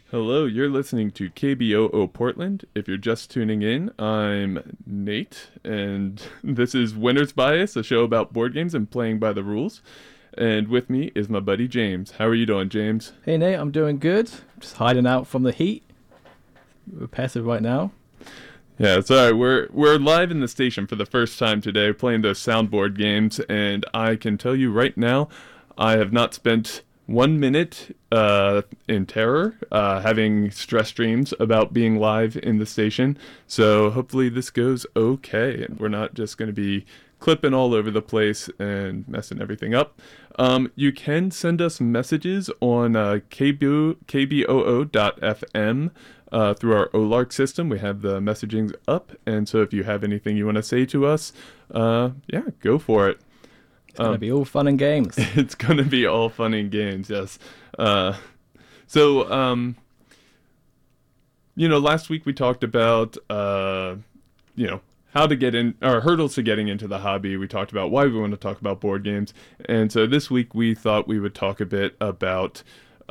Hello, you're listening to KBOO Portland. If you're just tuning in, I'm Nate, and this is Winner's Bias, a show about board games and playing by the rules. And with me is my buddy James. How are you doing, James? Hey Nate, I'm doing good. Just hiding out from the heat. We're passive right now. Yeah, it's all right. We're live in the station for the first time today, playing those soundboard games, and I can tell you right now, I have not spent 1 minute in terror, having stress dreams about being live in the station. So hopefully this goes okay, and we're not just going to be clipping all over the place and messing everything up. You can send us messages on kboo.fm through our OLARC system. We have the messaging up, and so if you have anything you want to say to us, yeah, go for it. It's going to be all fun and games. It's going to be all fun and games, yes. Last week we talked about, how to get in, or hurdles to getting into the hobby. We talked about why we want to talk about board games. And so this week we thought we would talk a bit about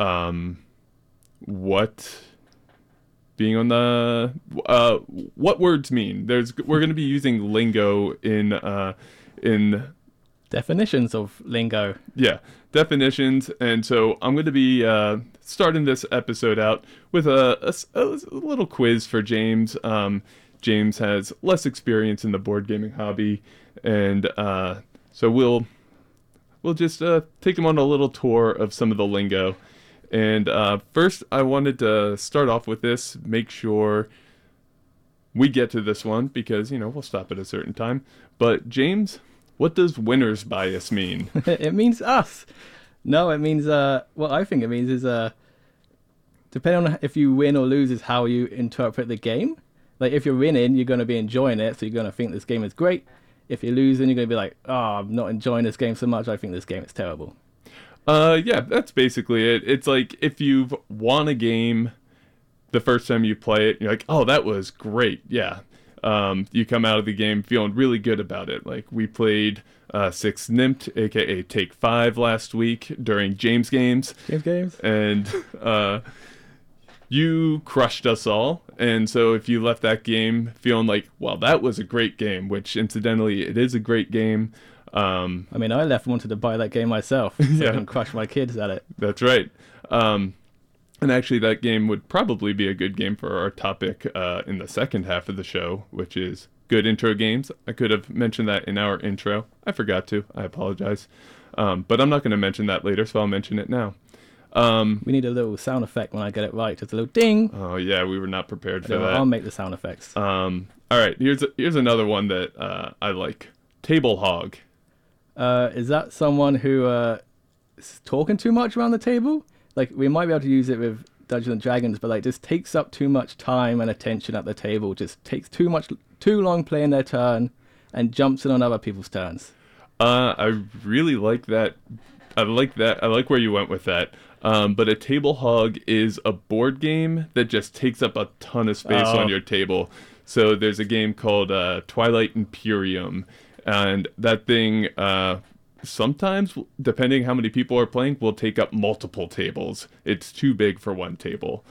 what being on the, what words mean. We're going to be using lingo in Definitions of lingo. Yeah, definitions. And so I'm going to be starting this episode out with a little quiz for James. James has less experience in the board gaming hobby, and so we'll just take him on a little tour of some of the lingo. And first, I wanted to start off with this, make sure we get to this one, because, we'll stop at a certain time. But James, what does winner's bias mean? It means us. No, it means, what I think it means is, depending on if you win or lose is how you interpret the game. Like, if you're winning, you're going to be enjoying it, so you're going to think this game is great. If you're losing, you're going to be like, oh, I'm not enjoying this game so much, I think this game is terrible. Yeah, that's basically it. It's like, if you've won a game the first time you play it, you're like, oh, that was great, yeah. You come out of the game feeling really good about it. Like, we played Six Nimmt, aka Take 5, last week during James Games. And you crushed us all. And so if you left that game feeling like, well, that was a great game, which incidentally, it is a great game. I wanted to buy that game myself, so I can crush my kids at it. That's right. And actually, that game would probably be a good game for our topic in the second half of the show, which is good intro games. I could have mentioned that in our intro. I forgot to. I apologize. But I'm not going to mention that later, so I'll mention it now. We need a little sound effect when I get it right. Just a little ding. Oh, yeah, we were not prepared for that. I'll make the sound effects. All right, here's another one that I like. Table hog. Is that someone who is talking too much around the table? Like, we might be able to use it with Dungeons and Dragons, but like, just takes up too much time and attention at the table. Just takes too long playing their turn, and jumps in on other people's turns. I really like that. I like that. I like where you went with that. But a table hog is a board game that just takes up a ton of space on your table. So there's a game called Twilight Imperium, and that thing, sometimes, depending how many people are playing, will take up multiple tables. It's too big for one table.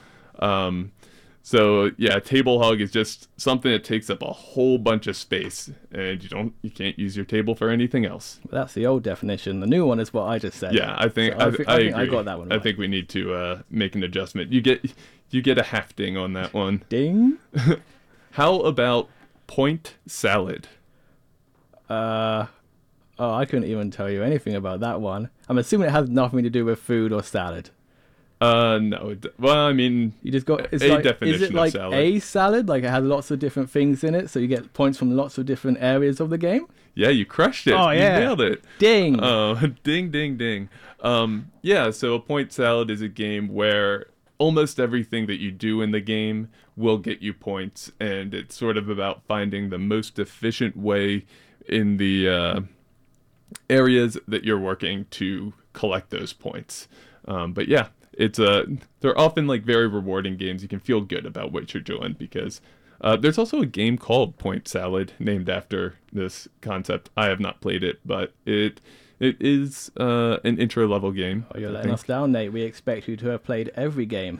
So yeah, table hog is just something that takes up a whole bunch of space, and you can't use your table for anything else. Well, that's the old definition. The new one is what I just said. Yeah, I think I agree. I got that one right. I think we need to make an adjustment. You get a half ding on that one. Ding. How about point salad? I couldn't even tell you anything about that one. I'm assuming it has nothing to do with food or salad. No. Well, I mean, you just got is it like salad. A salad? Like, it has lots of different things in it, so you get points from lots of different areas of the game? Yeah, you crushed it. Oh, yeah. You nailed it. Ding. Oh, ding, ding, ding. Yeah, so a point salad is a game where almost everything that you do in the game will get you points, and it's sort of about finding the most efficient way in the areas that you're working to collect those points. But yeah, they're often like very rewarding games. You can feel good about what you're doing, because there's also a game called Point Salad named after this concept. I have not played it, but it is an intro level game. Oh, you're letting us down, Nate. We expect you to have played every game.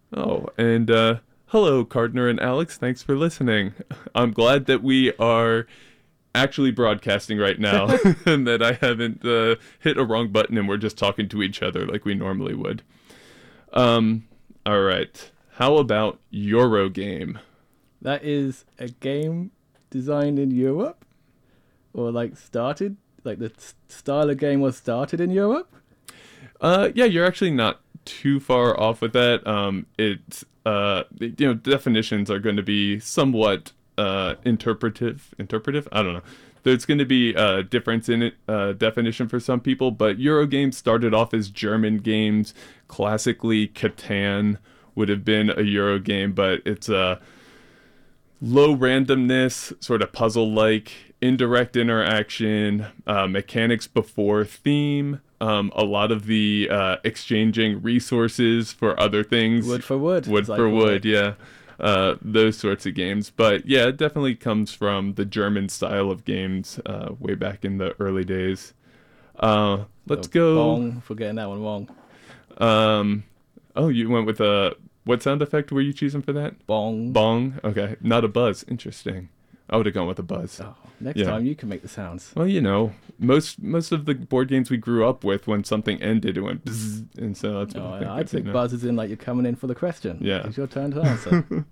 Oh, and hello, Cardner and Alex. Thanks for listening. I'm glad that we are actually broadcasting right now and that I haven't hit a wrong button and we're just talking to each other like we normally would. All right. How about Eurogame? That is a game designed in Europe, or like started, like the style of game was started in Europe. Yeah, you're actually not too far off with that. It's definitions are going to be somewhat interpretive. I don't know. There's going to be a difference in it, definition for some people, but Eurogames started off as German games. Classically, Catan would have been a Euro game, but it's a low randomness, sort of puzzle-like, indirect interaction, mechanics before theme. A lot of the exchanging resources for other things. Wood for wood. Wood for wood, yeah. Those sorts of games. But yeah, it definitely comes from the German style of games way back in the early days. Let's go. Bong, for getting that one wrong. Oh, you went with what sound effect were you choosing for that? Bong. Bong? Okay, not a buzz. Interesting. I would have gone with a buzz. Oh, next time you can make the sounds. Well, most of the board games we grew up with, when something ended, it went bzzz, and so that's what I think. I'd take buzz as in like you're coming in for the question. Yeah. It's your turn to answer.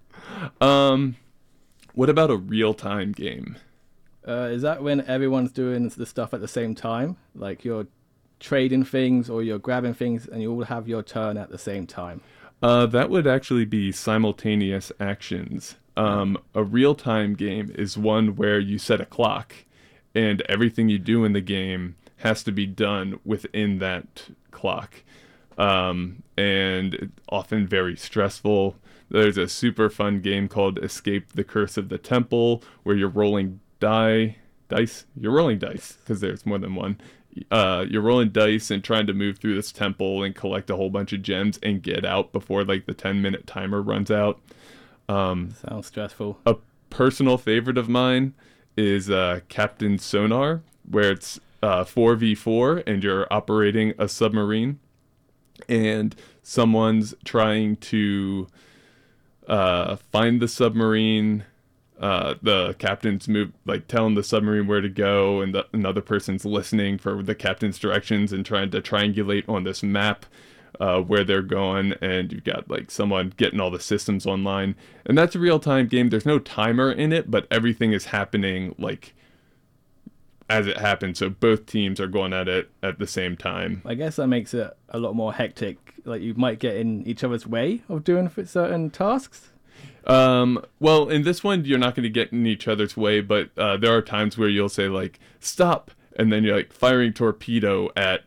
What about a real-time game? Is that when everyone's doing the stuff at the same time? Like you're trading things or you're grabbing things and you all have your turn at the same time? That would actually be simultaneous actions. A real-time game is one where you set a clock and everything you do in the game has to be done within that clock. And often very stressful. There's a super fun game called Escape the Curse of the Temple where you're rolling dice. You're rolling dice because there's more than one. You're rolling dice and trying to move through this temple and collect a whole bunch of gems and get out before like the 10-minute timer runs out. Sounds stressful. A personal favorite of mine is Captain Sonar, where it's 4v4 and you're operating a submarine and someone's trying to find the submarine. The captain's telling the submarine where to go, and another person's listening for the captain's directions and trying to triangulate on this map where they're going, and you've got like someone getting all the systems online. And that's a real-time game. There's no timer in it, but everything is happening like as it happens, so both teams are going at it at the same time. I guess that makes it a lot more hectic. Like you might get in each other's way of doing certain tasks. Well, in this one, you're not going to get in each other's way, but there are times where you'll say, like, stop, and then you're, like, firing torpedo at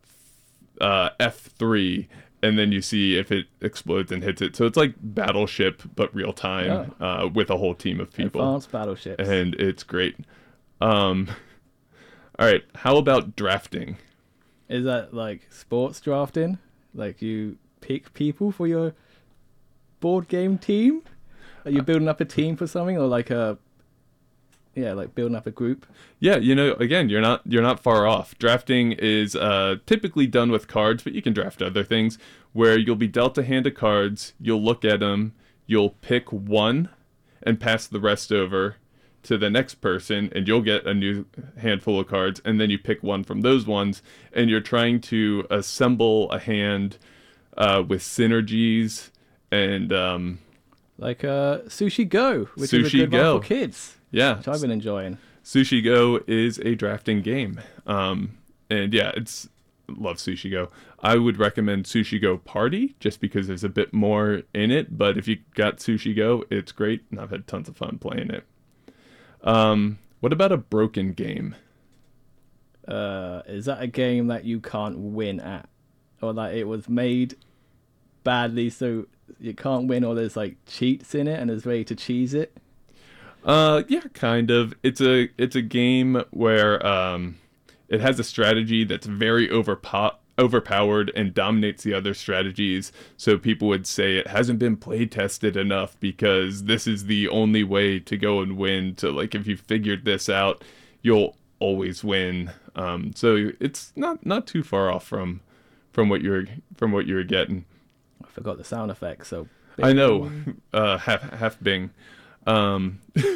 F3, and then you see if it explodes and hits it. So it's like Battleship, but real time, with a whole team of people. Advanced battleships. And it's great. All right, how about drafting? Is that, like, sports drafting? Like, you pick people for your board game team? Are you building up a team for something, or like building up a group? Yeah, again, you're not far off. Drafting is typically done with cards, but you can draft other things where you'll be dealt a hand of cards, you'll look at them, you'll pick one and pass the rest over to the next person, and you'll get a new handful of cards, and then you pick one from those ones, and you're trying to assemble a hand with synergies and like Sushi Go, which is a Sushi good Go. one for kids. Yeah, Which I've been enjoying. Sushi Go is a drafting game, and yeah, love Sushi Go. I would recommend Sushi Go Party just because there's a bit more in it, but if you got Sushi Go, it's great, and I've had tons of fun playing it. What about a broken game? Is that a game that you can't win at, or that it was made badly so you can't win, or there's like cheats in it and there's way to cheese it? Yeah, kind of. It's a game where it has a strategy that's very overpowered and dominates the other strategies. So people would say it hasn't been play tested enough because this is the only way to go and win. So like if you figured this out, you'll always win. So it's not too far off from what you're getting. I forgot the sound effect. So I know. Half Bing. All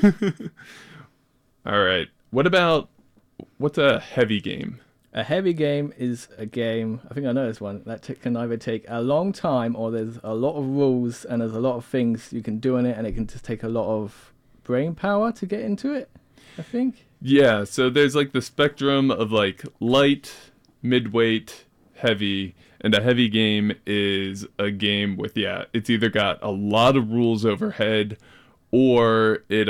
right. What's a heavy game? A heavy game is a game, I think I know this one, that can either take a long time or there's a lot of rules and there's a lot of things you can do in it, and it can just take a lot of brain power to get into it, I think. Yeah, so there's like the spectrum of like light, midweight, heavy, and a heavy game is a game with, it's either got a lot of rules overhead or it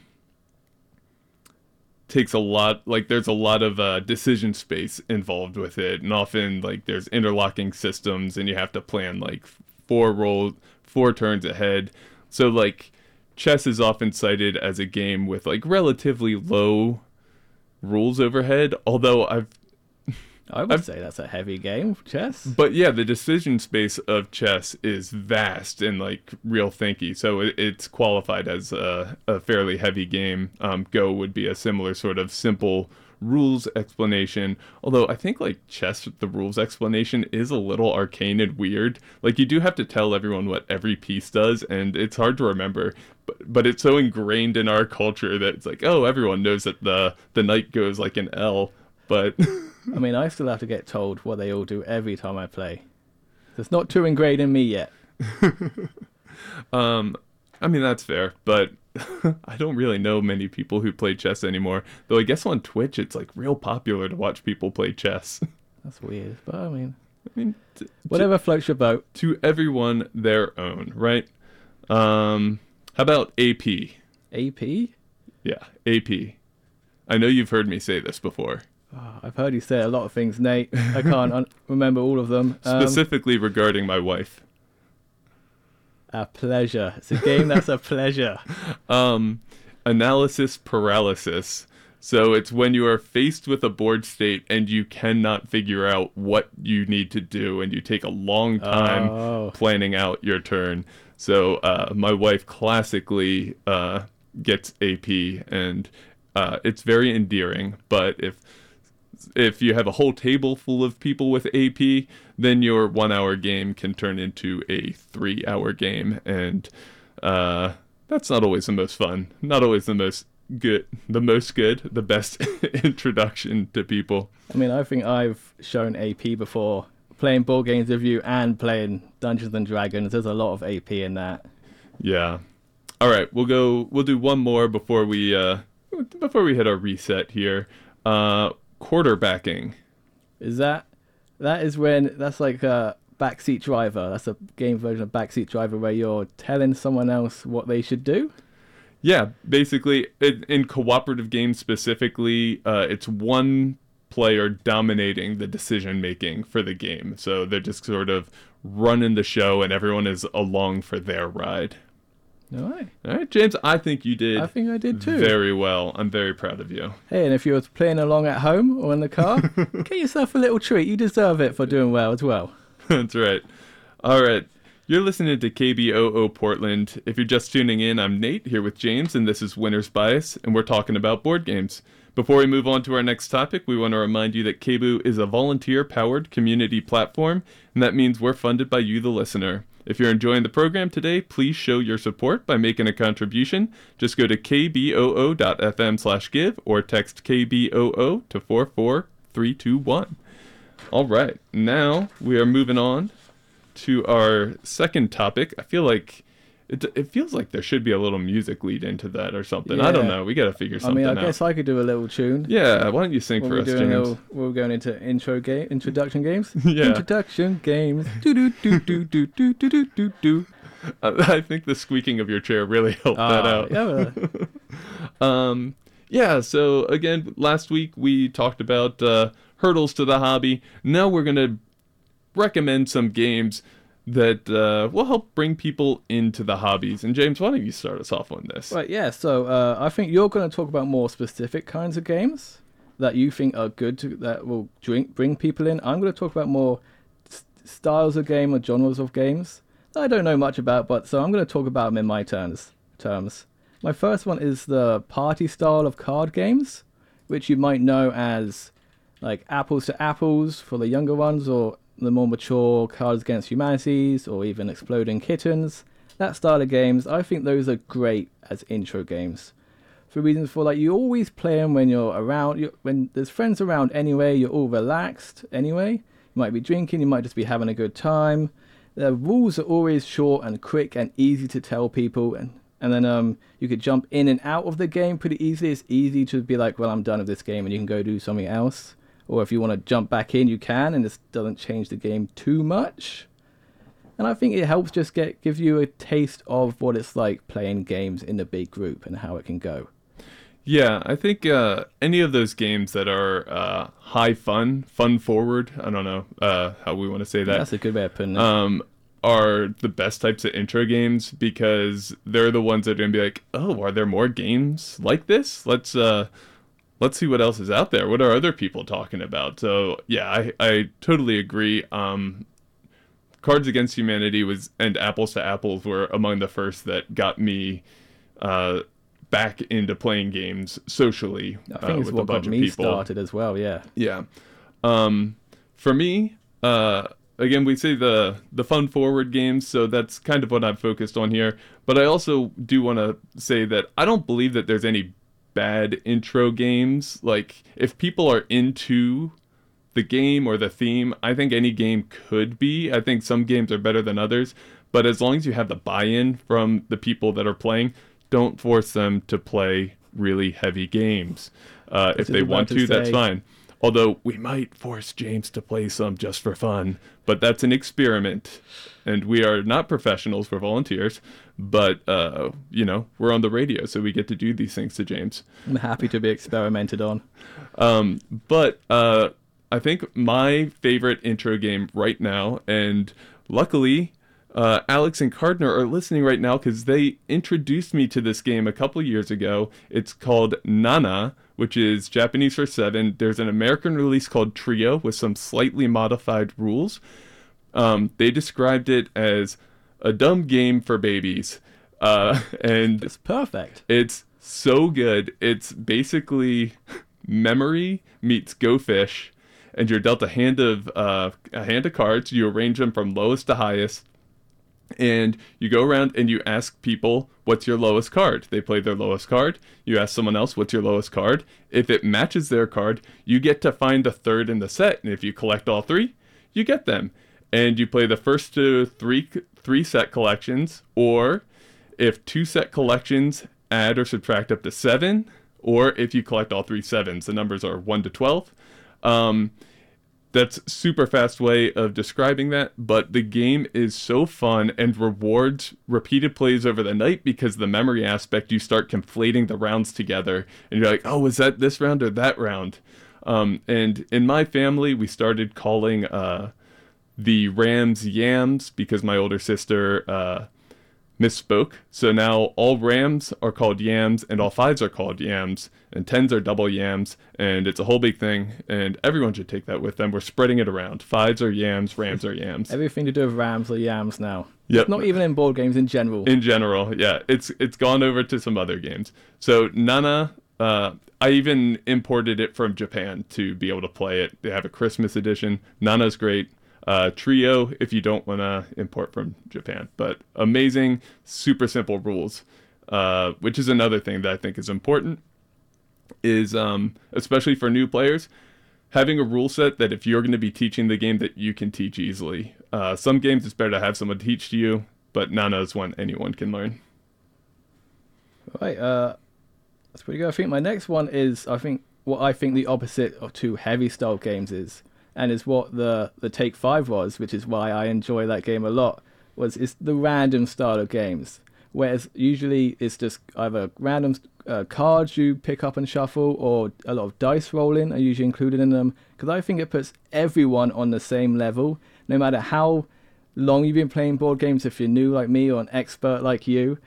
takes a lot, like there's a lot of decision space involved with it, and often like there's interlocking systems and you have to plan like 4 turns ahead. So like chess is often cited as a game with like relatively low rules overhead, although I would say that's a heavy game, chess. But yeah, the decision space of chess is vast and like real thinky, so it's qualified as a fairly heavy game. Go would be a similar sort of simple rules explanation, although I think like chess, the rules explanation is a little arcane and weird. Like you do have to tell everyone what every piece does, and it's hard to remember, but it's so ingrained in our culture that it's like, oh, everyone knows that the knight goes like an L, but I mean, I still have to get told what they all do every time I play. It's not too ingrained in me yet. I mean, that's fair, but I don't really know many people who play chess anymore. Though I guess on Twitch, it's like real popular to watch people play chess. That's weird, but I mean whatever floats your boat. To everyone their own, right? How about AP? AP? Yeah, AP. I know you've heard me say this before. Oh, I've heard you say a lot of things, Nate. I can't remember all of them. Specifically regarding my wife. A pleasure. It's a game that's a pleasure. Analysis paralysis. So it's when you are faced with a board state and you cannot figure out what you need to do, and you take a long time planning out your turn. So my wife classically gets AP, and it's very endearing, but if you have a whole table full of people with AP, then your 1 hour game can turn into a 3 hour game, and that's not always the most fun, not always the best introduction to people. I mean, I think I've shown AP before, playing board games with you and playing Dungeons and Dragons. There's a lot of AP in that. Yeah. All right, we'll do one more before we hit our reset here. Quarterbacking. That's like a Backseat Driver. That's a game version of Backseat Driver where you're telling someone else what they should do. Yeah, basically, in cooperative games specifically, it's one player dominating the decision making for the game. So they're just sort of running the show, and everyone is along for their ride. All right, James, I think you did. I think I did too. Very well. I'm very proud of you. Hey, and if you're playing along at home or in the car, get yourself a little treat. You deserve it for doing well as well. That's right. All right. You're listening to KBOO Portland. If you're just tuning in, I'm Nate here with James, and this is Winner's Bias, and we're talking about board games. Before we move on to our next topic, we want to remind you that KBOO is a volunteer-powered community platform, and that means we're funded by you, the listener. If you're enjoying the program today, please show your support by making a contribution. Just go to kboo.fm/give or text KBOO to 44321. All right, now we are moving on to our second topic. I feel like it feels like there should be a little music lead into that or something. Yeah. I don't know. We got to figure something out. I guess I could do a little tune. Yeah, why don't you sing for us, James? We're going into introduction games. Yeah. Introduction games. Do do do do do do do do do. I think the squeaking of your chair really helped that out. Yeah. Yeah, so again, last week we talked about hurdles to the hobby. Now we're going to recommend some games that will help bring people into the hobbies. And James, why don't you start us off on this? Right, yeah. So I think you're going to talk about more specific kinds of games that you think are good that will bring people in. I'm going to talk about more styles of game or genres of games that I don't know much about, so I'm going to talk about them in my terms. My first one is the party style of card games, which you might know as like Apples to Apples for the younger ones, or the more mature Cards Against Humanities or even Exploding Kittens, that style of games, I think those are great as intro games. For reasons for, like, you always play them when you're around, when there's friends around anyway, you're all relaxed anyway. You might be drinking, you might just be having a good time. The rules are always short and quick and easy to tell people, and then you could jump in and out of the game pretty easily. It's easy to be like, well, I'm done with this game, and you can go do something else. Or if you want to jump back in, you can, and this doesn't change the game too much. And I think it helps just give you a taste of what it's like playing games in a big group and how it can go. Yeah, I think any of those games that are high fun forward, I don't know how we want to say that. That's a good way of putting it. Are the best types of intro games because they're the ones that are going to be like, oh, are there more games like this? Let's see what else is out there. What are other people talking about? So, yeah, I totally agree. Cards Against Humanity and Apples to Apples were among the first that got me back into playing games socially. I think it's with what a bunch got of me people. started as well, yeah. Yeah. For me, again, we say the fun forward games, so that's kind of what I've focused on here. But I also do want to say that I don't believe that there's any bad intro games. Like, if people are into the game or the theme, I think any game could be. I think some games are better than others. But as long as you have the buy-in from the people that are playing, don't force them to play really heavy games. If they want to, that's fine. Although we might force James to play some just for fun, but that's an experiment. And we are not professionals, we're volunteers, but, we're on the radio, so we get to do these things to James. I'm happy to be experimented on. But I think my favorite intro game right now, and luckily, Alex and Cardner are listening right now because they introduced me to this game a couple years ago. It's called Nana, which is Japanese for 7. There's an American release called Trio with some slightly modified rules. They described it as a dumb game for babies. And it's perfect. It's so good. It's basically Memory meets Go Fish, and you're dealt a hand of cards. You arrange them from lowest to highest. And you go around and you ask people, what's your lowest card? They play their lowest card. You ask someone else, what's your lowest card? If it matches their card, you get to find the third in the set. And if you collect all 3, you get them. And you play the first to three set collections. Or if 2 set collections add or subtract up to 7. Or if you collect all 3 sevens, the numbers are 1 to 12. That's super fast way of describing that, but the game is so fun and rewards repeated plays over the night because the memory aspect, you start conflating the rounds together and you're like, oh, was that this round or that round? And in my family, we started calling the Rams Yams because my older sister misspoke. So now all Rams are called Yams and all 5s are called Yams and 10s are double Yams, and it's a whole big thing, and everyone should take that with them. We're spreading it around. 5s are Yams, Rams are Yams. Everything to do with Rams or Yams now. Yep. Not even in board games, in general. In general, yeah. It's gone over to some other games. So Nana, I even imported it from Japan to be able to play it. They have a Christmas edition. Nana's great. Trio, if you don't want to import from Japan. But amazing, super simple rules, which is another thing that I think is important, is especially for new players, having a rule set that if you're going to be teaching the game that you can teach easily. Some games it's better to have someone teach to you, but Nana is one anyone can learn. Right, that's pretty good. I think my next one is, what I think the opposite of 2 heavy style games is. And is what the Take 5 was, which is why I enjoy that game a lot, it's the random style of games. Whereas usually it's just either random cards you pick up and shuffle, or a lot of dice rolling are usually included in them. Because I think it puts everyone on the same level, no matter how long you've been playing board games. If you're new like me or an expert like you,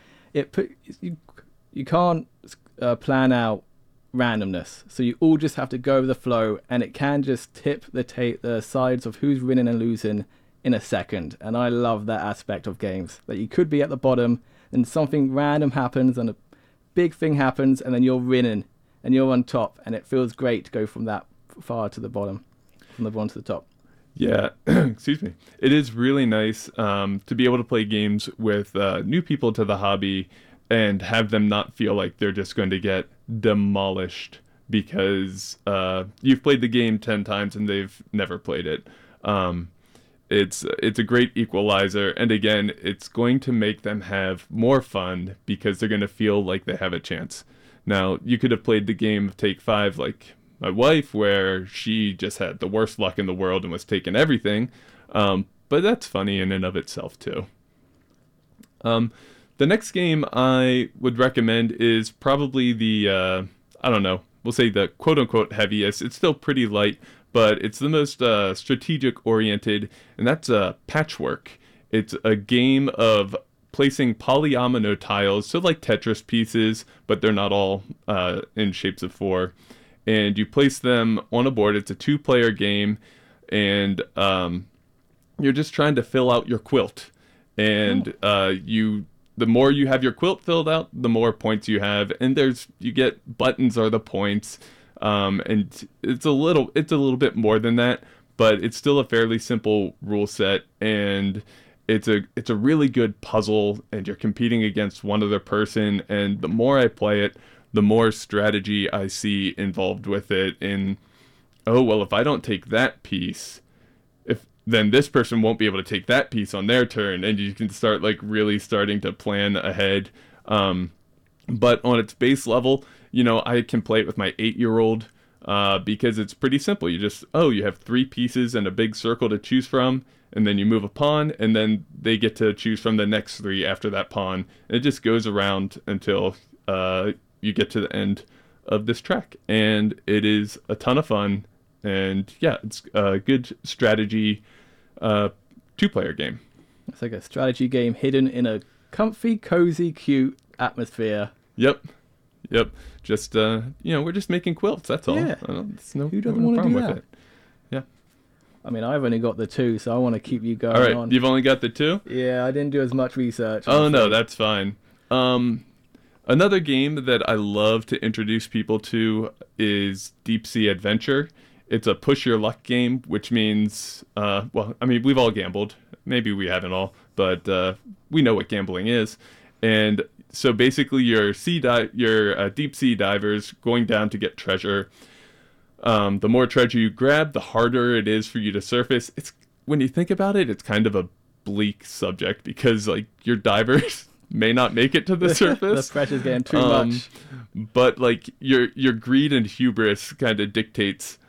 you can't plan out randomness, so you all just have to go with the flow, and it can just tip the sides of who's winning and losing in a second. And I love that aspect of games, that you could be at the bottom and something random happens and a big thing happens, and then you're winning and you're on top, and it feels great to go from that far to the bottom, from the bottom to the top. Yeah, excuse me. It is really nice to be able to play games with new people to the hobby and have them not feel like they're just going to get demolished because you've played the game 10 times and they've never played it. Um, it's a great equalizer, and again, it's going to make them have more fun because they're going to feel like they have a chance. Now, you could have played the game of Take Five like my wife, where she just had the worst luck in the world and was taking everything. But that's funny in and of itself too. The next game I would recommend is probably the I don't know, we'll say the quote unquote heaviest. It's still pretty light, but it's the most strategic oriented, and that's Patchwork. It's a game of placing polyomino tiles, so like Tetris pieces, but they're not all in shapes of four. And you place them on a board. It's a 2-player game, and you're just trying to fill out your quilt. And the more you have your quilt filled out, the more points you have. And you get buttons are the points. And it's a little bit more than that, but it's still a fairly simple rule set, and it's a really good puzzle, and you're competing against one other person. And the more I play it, the more strategy I see involved with it. In, oh well, if I don't take that piece, then this person won't be able to take that piece on their turn, and you can start like really starting to plan ahead. But on its base level, I can play it with my 8-year-old because it's pretty simple. You have 3 pieces and a big circle to choose from, and then you move a pawn, and then they get to choose from the next 3 after that pawn. And it just goes around until you get to the end of this track, and it is a ton of fun. And yeah, it's a good strategy 2-player game. It's like a strategy game hidden in a comfy, cozy, cute atmosphere. Yep. Just we're just making quilts. That's all. Yeah. Who doesn't want to do that? With it. Yeah. I mean, I've only got the 2, so I want to keep you going all right, on. You've only got the 2? Yeah, I didn't do as much research. Oh no, that's fine. Another game that I love to introduce people to is Deep Sea Adventure. It's a push your luck game, which means, we've all gambled. Maybe we haven't all, but we know what gambling is. And so basically, you're deep sea divers going down to get treasure. The more treasure you grab, the harder it is for you to surface. When you think about it, it's kind of a bleak subject because like your divers may not make it to the surface. The pressure's getting too much. But like your greed and hubris kind of dictates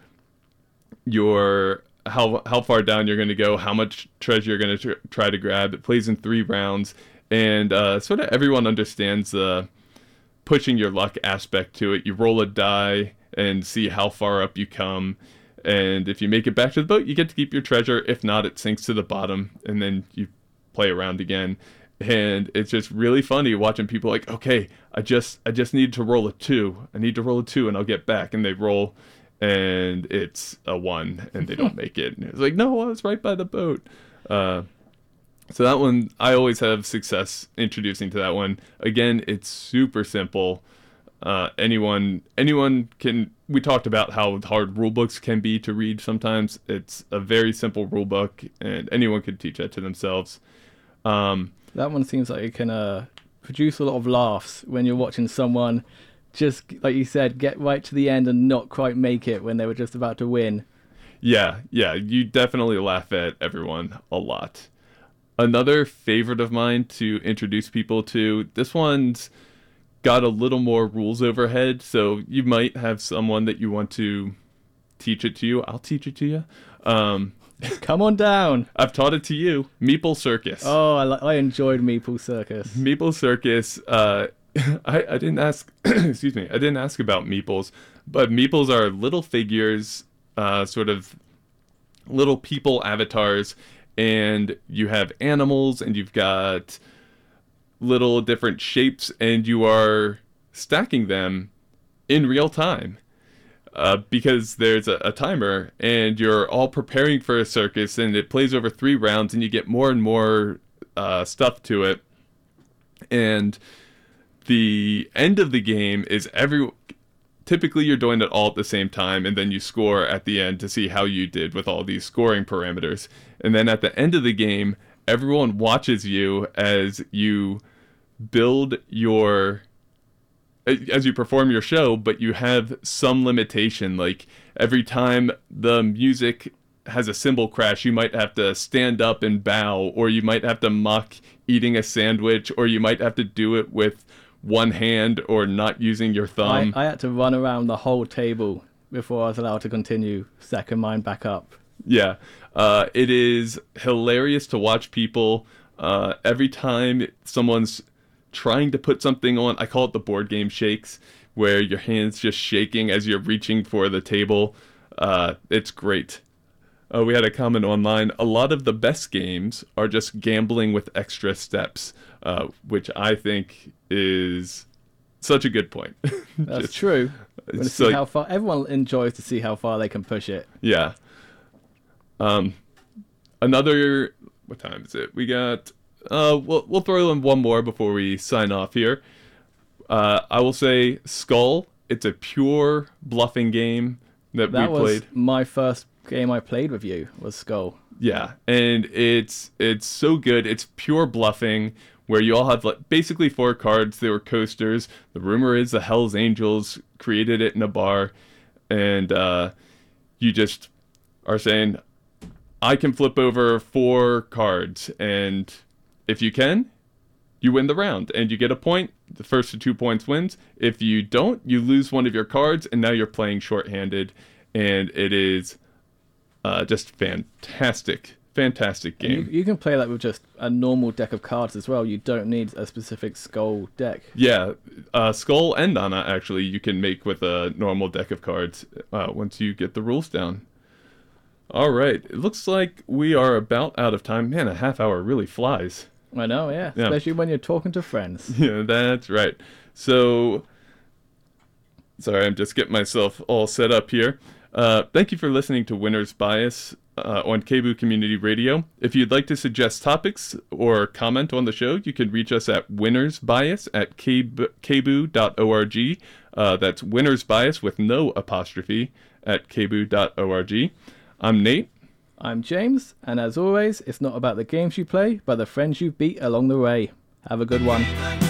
how far down you're going to go, how much treasure you're going to try to grab. It plays in 3 rounds, and sort of everyone understands the pushing your luck aspect to it. You roll a die and see how far up you come, and if you make it back to the boat, you get to keep your treasure. If not, it sinks to the bottom, and then you play around again. And it's just really funny watching people like, okay, I just need to roll a 2. I need to roll a 2 and I'll get back. And they roll and it's a 1 and they don't make it. And it's like, no, I was right by the boat. So that one, I always have success introducing to that one. Again, it's super simple. Anyone can, we talked about how hard rule books can be to read sometimes. It's a very simple rule book and anyone could teach that to themselves. That one seems like it can produce a lot of laughs when you're watching someone just, like you said, get right to the end and not quite make it when they were just about to win. Yeah, you definitely laugh at everyone a lot. Another favorite of mine to introduce people to, this one's got a little more rules overhead, so you might have someone that you want to teach it to you. I'll teach it to you. Come on down. I've taught it to you. Meeple Circus. Oh, I enjoyed Meeple Circus. Meeple Circus. I didn't ask. Excuse me. I didn't ask about meeples, but meeples are little figures, sort of little people avatars, and you have animals, and you've got little different shapes, and you are stacking them in real time. Because there's a timer and you're all preparing for a circus and it plays over 3 rounds and you get more and more stuff to it. And the end of the game is typically you're doing it all at the same time, and then you score at the end to see how you did with all these scoring parameters. And then at the end of the game, everyone watches you as you build as you perform your show, but you have some limitation. Like every time the music has a cymbal crash, you might have to stand up and bow, or you might have to mock eating a sandwich, or you might have to do it with one hand or not using your thumb. I had to run around the whole table before I was allowed to continue stacking mine back up. Yeah. It is hilarious to watch people. Every time someone's trying to put something on, I call it the board game shakes, where your hand's just shaking as you're reaching for the table. It's great. We had a comment online. A lot of the best games are just gambling with extra steps, which I think is such a good point. That's true. See how far everyone enjoys to see how far they can push it. Yeah. What time is it? We got. We'll throw in one more before we sign off here. I will say Skull. It's a pure bluffing game that we played. That was my first game I played with you, was Skull. Yeah, and it's so good. It's pure bluffing, where you all have basically 4 cards. They were coasters. The rumor is the Hells Angels created it in a bar, and you just are saying, I can flip over 4 cards, and if you can, you win the round, and you get a point. The first to 2 points wins. If you don't, you lose one of your cards, and now you're playing shorthanded, and it is just fantastic game. You can play that with just a normal deck of cards as well. You don't need a specific Skull deck. Yeah, Skull and Anna, actually, you can make with a normal deck of cards once you get the rules down. All right, it looks like we are about out of time. Man, a half hour really flies. I know, yeah. Especially when you're talking to friends. Yeah, that's right. So, sorry, I'm just getting myself all set up here. Thank you for listening to Winner's Bias on KBOO Community Radio. If you'd like to suggest topics or comment on the show, you can reach us at winnersbias@kboo.org. That's Winner's Bias with no apostrophe at kboo.org. I'm Nate. I'm James, and as always, it's not about the games you play, but the friends you beat along the way. Have a good one.